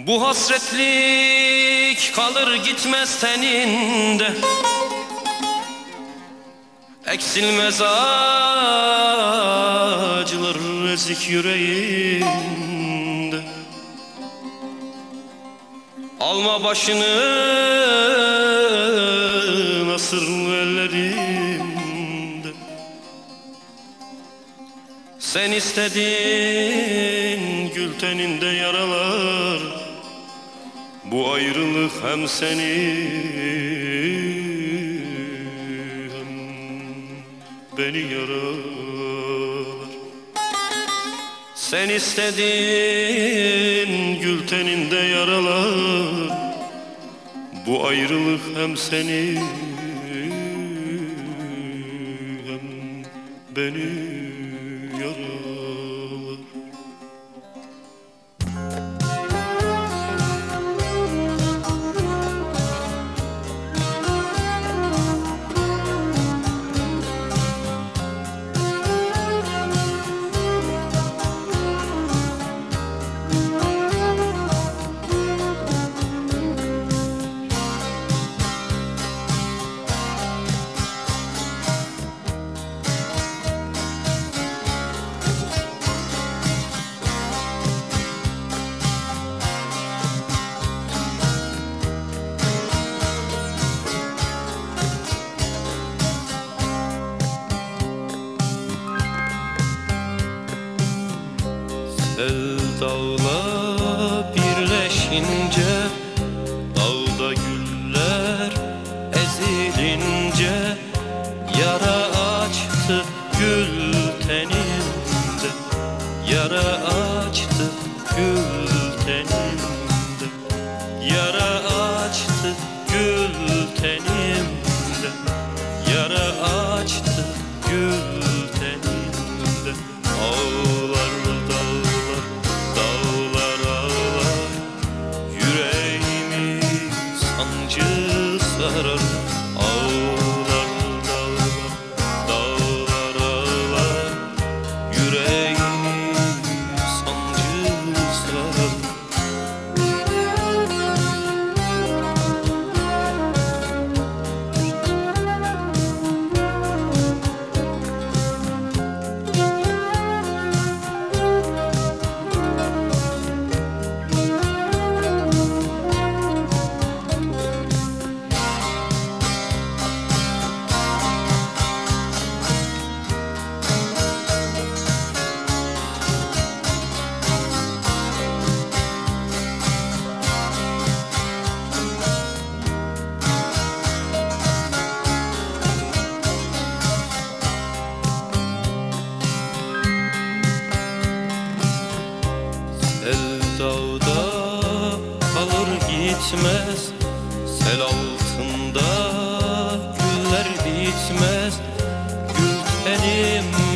Bu hasretlik kalır gitmez teninde, eksilmez acılar ezik yüreğinde. Alma başını nasırlı ellerinde. Sen istedin gül teninde yaralar. Bu ayrılık hem seni hem beni yaralar. Sen istedin gül teninde yaralar. Bu ayrılık hem seni hem beni yaralar. Sevdayla birleşince, dağda güller ezilince, yara açtı gül tenimde, yara açtı gül tenimde, yara açtı gül tenimde, yara açtı gül tenimde. Ağlar dağlar, dağlar ağlar, yüreğimi sancı sarar. Ağlar dağlar, dağlar ağlar, yüreğimi sancı sarar. Sevdada kalır gitmez, sel altında güller bitmez. Gül tenim